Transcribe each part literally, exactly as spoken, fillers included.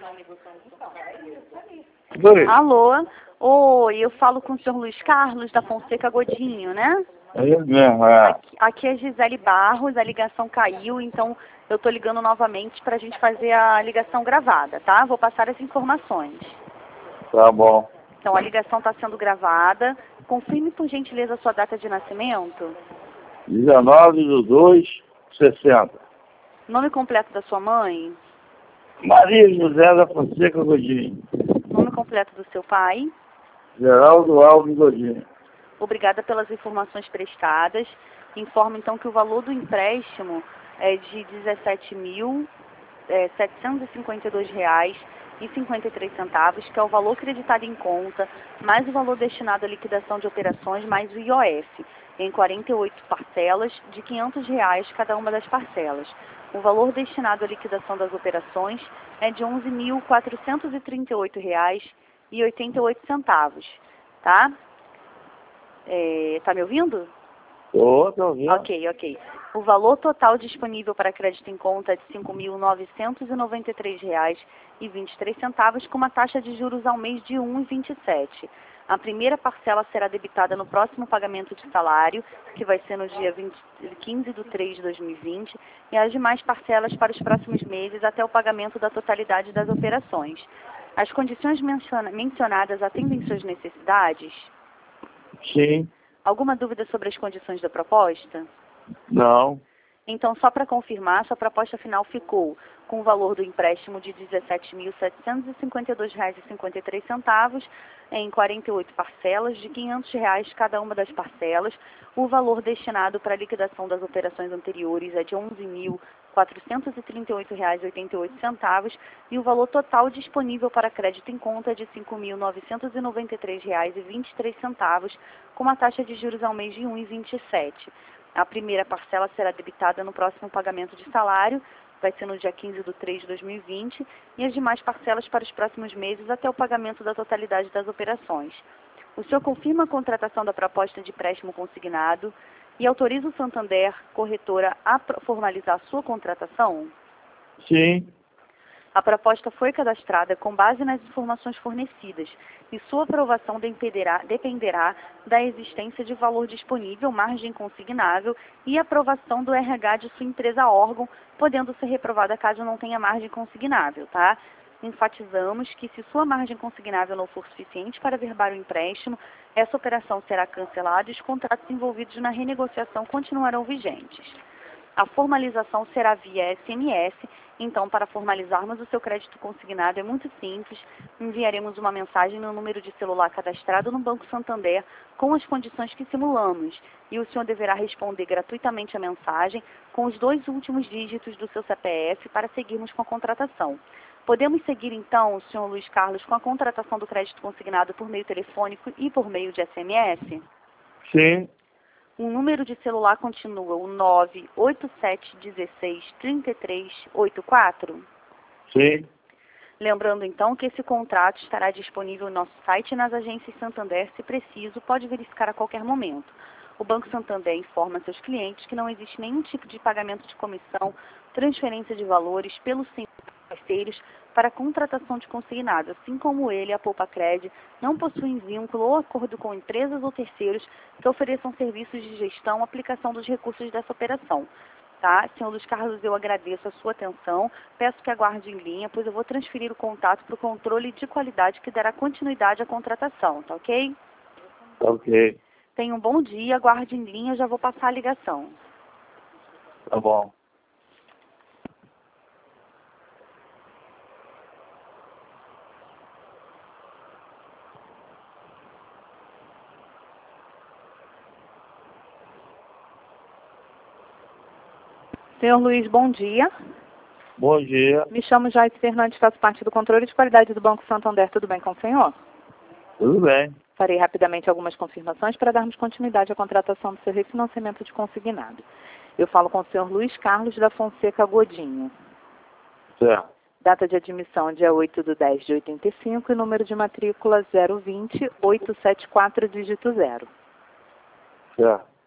Oi. Alô? Oi, eu falo com o senhor Luiz Carlos da Fonseca Godinho, né? É isso mesmo, é. Aqui, aqui é Gisele Barros, a ligação caiu, então eu tô ligando novamente para a gente fazer a ligação gravada, tá? Vou passar as informações. Tá bom. Então, a ligação está sendo gravada. Confirme, por gentileza, a sua data de nascimento. dezenove de dois de sessenta. Nome completo da sua mãe. Maria José da Fonseca Godinho. Nome completo do seu pai. Geraldo Alves Godinho. Obrigada pelas informações prestadas. Informo, então, que o valor do empréstimo é de dezessete mil setecentos e cinquenta e dois reais e cinquenta e três centavos, que é o valor creditado em conta, mais o valor destinado à liquidação de operações, mais o I O F, em quarenta e oito parcelas de quinhentos reais cada uma das parcelas. O valor destinado à liquidação das operações é de onze mil quatrocentos e trinta e oito reais e oitenta e oito centavos, tá? É, tá me ouvindo? Tô, tô ouvindo. Ok, ok. O valor total disponível para crédito em conta é de cinco mil novecentos e noventa e três reais e vinte e três centavos, com uma taxa de juros ao mês de um vírgula vinte e sete. A primeira parcela será debitada no próximo pagamento de salário, que vai ser no dia vinte, quinze de três de dois mil e vinte, e as demais parcelas para os próximos meses até o pagamento da totalidade das operações. As condições menciona- mencionadas atendem suas necessidades? Sim. Alguma dúvida sobre as condições da proposta? Não. Então, só para confirmar, sua proposta final ficou com o valor do empréstimo de dezessete mil setecentos e cinquenta e dois reais e cinquenta e três centavos em quarenta e oito parcelas de quinhentos reais cada uma das parcelas. O valor destinado para a liquidação das operações anteriores é de onze mil quatrocentos e trinta e oito reais e oitenta e oito centavos e o valor total disponível para crédito em conta é de cinco mil novecentos e noventa e três reais e vinte e três centavos, com uma taxa de juros ao mês de um vírgula vinte e sete. A primeira parcela será debitada no próximo pagamento de salário, vai ser no dia quinze de três de dois mil e vinte, e as demais parcelas para os próximos meses até o pagamento da totalidade das operações. O senhor confirma a contratação da proposta de empréstimo consignado e autoriza o Santander, corretora, a formalizar a sua contratação? Sim. A proposta foi cadastrada com base nas informações fornecidas e sua aprovação dependerá, dependerá da existência de valor disponível, margem consignável e aprovação do R H de sua empresa órgão, podendo ser reprovada caso não tenha margem consignável, tá? Enfatizamos que se sua margem consignável não for suficiente para averbar o empréstimo, essa operação será cancelada e os contratos envolvidos na renegociação continuarão vigentes. A formalização será via S M S, então para formalizarmos o seu crédito consignado é muito simples, enviaremos uma mensagem no número de celular cadastrado no Banco Santander com as condições que simulamos e o senhor deverá responder gratuitamente a mensagem com os dois últimos dígitos do seu C P F para seguirmos com a contratação. Podemos seguir então, senhor Luiz Carlos, com a contratação do crédito consignado por meio telefônico e por meio de S M S? Sim. O número de celular continua o nove oito sete um seis três três oito quatro? Sim. Lembrando então que esse contrato estará disponível no nosso site e nas agências Santander, se preciso, pode verificar a qualquer momento. O Banco Santander informa seus clientes que não existe nenhum tipo de pagamento de comissão, transferência de valores pelos parceiros para a contratação de consignado, assim como ele, a Poupacred, não possuem vínculo ou acordo com empresas ou terceiros que ofereçam serviços de gestão ou aplicação dos recursos dessa operação. Tá? Senhor Luiz Carlos, eu agradeço a sua atenção, peço que aguarde em linha, pois eu vou transferir o contato para o controle de qualidade que dará continuidade à contratação, tá ok? Tá ok. Tenha um bom dia, aguarde em linha, já vou passar a ligação. Tá bom. Senhor Luiz, bom dia. Bom dia. Me chamo Joyce Fernandes, faço parte do controle de qualidade do Banco Santander. Tudo bem com o senhor? Tudo bem. Farei rapidamente algumas confirmações para darmos continuidade à contratação do seu refinanciamento de consignado. Eu falo com o senhor Luiz Carlos da Fonseca Godinho. Certo. Data de admissão dia oito de dez de oitenta e cinco e número de matrícula zero vinte oito sete quatro dígito zero. Certo.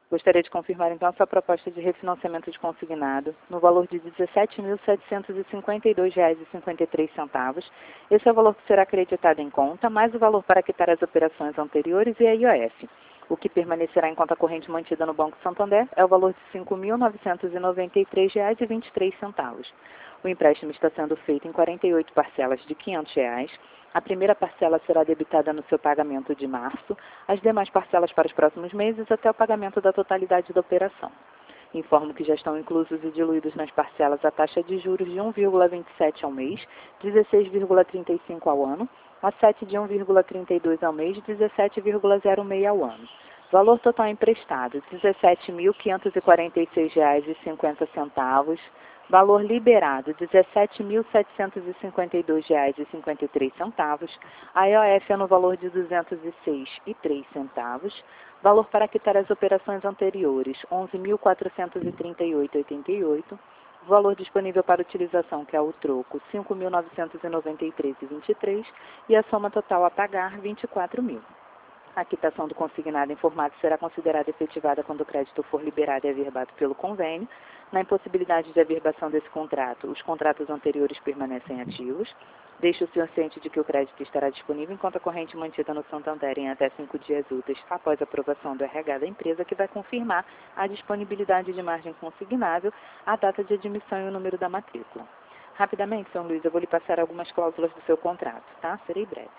Gostaria de confirmar, então, a sua proposta de refinanciamento de consignado no valor de dezessete mil setecentos e cinquenta e dois reais e cinquenta e três centavos. Esse é o valor que será acreditado em conta, mais o valor para quitar as operações anteriores e a I O F. O que permanecerá em conta corrente mantida no Banco Santander é o valor de cinco mil novecentos e noventa e três reais e vinte e três centavos. O empréstimo está sendo feito em quarenta e oito parcelas de quinhentos reais. A primeira parcela será debitada no seu pagamento de março, as demais parcelas para os próximos meses até o pagamento da totalidade da operação. Informo que já estão inclusos e diluídos nas parcelas a taxa de juros de um vírgula vinte e sete ao mês, dezesseis vírgula trinta e cinco ao ano, a sete de um vírgula trinta e dois ao mês, dezessete vírgula zero seis ao ano. Valor total emprestado, dezessete mil quinhentos e quarenta e seis reais e cinquenta centavos. Valor liberado, dezessete mil setecentos e cinquenta e dois reais e cinquenta e três centavos. A I O F é no valor de duzentos e seis reais e três centavos. Valor para quitar as operações anteriores, onze mil quatrocentos e trinta e oito reais e oitenta e oito centavos. Valor disponível para utilização, que é o troco, cinco mil novecentos e noventa e três reais e vinte e três centavos. E a soma total a pagar, vinte e quatro mil. A quitação do consignado informado será considerada efetivada quando o crédito for liberado e averbado pelo convênio. Na impossibilidade de averbação desse contrato, os contratos anteriores permanecem ativos. Deixe o senhor ciente de que o crédito estará disponível em conta corrente mantida no Santander em até cinco dias úteis após a aprovação do R H da empresa, que vai confirmar a disponibilidade de margem consignável, a data de admissão e o número da matrícula. Rapidamente, senhor Luiz, eu vou lhe passar algumas cláusulas do seu contrato, tá? Serei breve.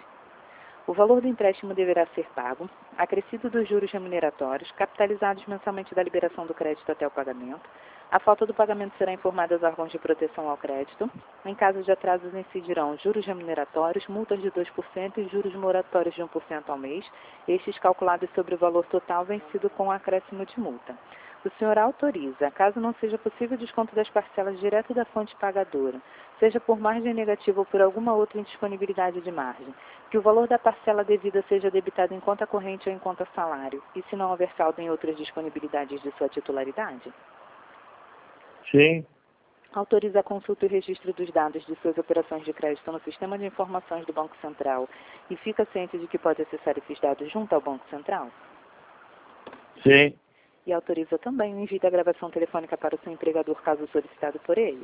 O valor do empréstimo deverá ser pago, acrescido dos juros remuneratórios, capitalizados mensalmente da liberação do crédito até o pagamento. A falta do pagamento será informada aos órgãos de proteção ao crédito. Em caso de atrasos, incidirão juros remuneratórios, multas de dois por cento e juros moratórios de um por cento ao mês, estes calculados sobre o valor total vencido com acréscimo de multa. O senhor autoriza, caso não seja possível o desconto das parcelas direto da fonte pagadora, seja por margem negativa ou por alguma outra indisponibilidade de margem, que o valor da parcela devida seja debitado em conta corrente ou em conta salário, e se não houver saldo em outras disponibilidades de sua titularidade? Sim. Autoriza a consulta e registro dos dados de suas operações de crédito no Sistema de Informações do Banco Central e fica ciente de que pode acessar esses dados junto ao Banco Central? Sim. E autoriza também o envio da gravação telefônica para o seu empregador, caso solicitado por ele?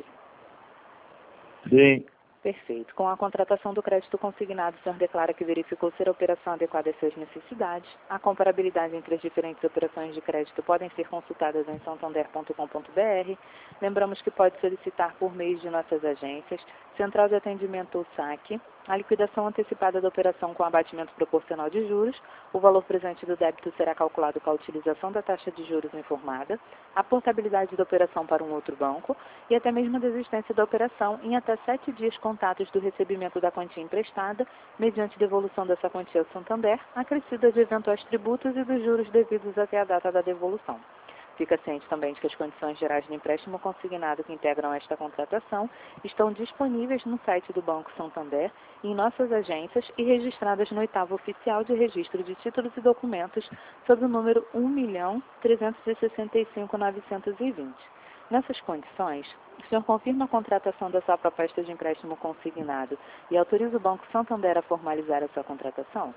Sim. Perfeito. Com a contratação do crédito consignado, o senhor declara que verificou ser a operação adequada às suas necessidades. A comparabilidade entre as diferentes operações de crédito podem ser consultadas em santander ponto com ponto br. Lembramos que pode solicitar por meio de nossas agências, Central de Atendimento ou saque, a liquidação antecipada da operação com abatimento proporcional de juros. O valor presente do débito será calculado com a utilização da taxa de juros informada, a portabilidade da operação para um outro banco e até mesmo a desistência da operação em até sete dias contados do recebimento da quantia emprestada, mediante devolução dessa quantia ao Santander, acrescida de eventuais tributos e dos juros devidos até a data da devolução. Fica ciente também de que as condições gerais de empréstimo consignado que integram esta contratação estão disponíveis no site do Banco Santander, em nossas agências e registradas no oitavo oficial de registro de títulos e documentos sob o número um milhão trezentos e sessenta e cinco mil novecentos e vinte. Nessas condições, o senhor confirma a contratação da sua proposta de empréstimo consignado e autoriza o Banco Santander a formalizar a sua contratação?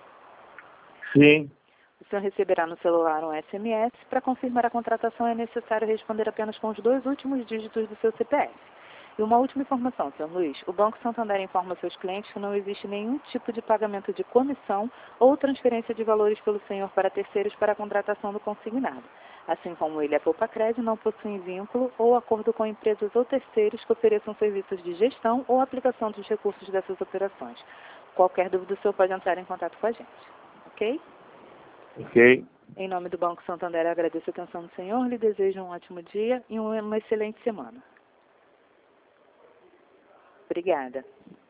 Sim. O senhor receberá no celular um S M S. Para confirmar a contratação é necessário responder apenas com os dois últimos dígitos do seu C P F. E uma última informação, senhor Luiz. O Banco Santander informa seus clientes que não existe nenhum tipo de pagamento de comissão ou transferência de valores pelo senhor para terceiros para a contratação do consignado. Assim como ele, a Poupacred não possui vínculo ou acordo com empresas ou terceiros que ofereçam serviços de gestão ou aplicação dos recursos dessas operações. Qualquer dúvida, o senhor pode entrar em contato com a gente. Ok? Ok. Em nome do Banco Santander, agradeço a atenção do senhor, lhe desejo um ótimo dia e uma excelente semana. Obrigada.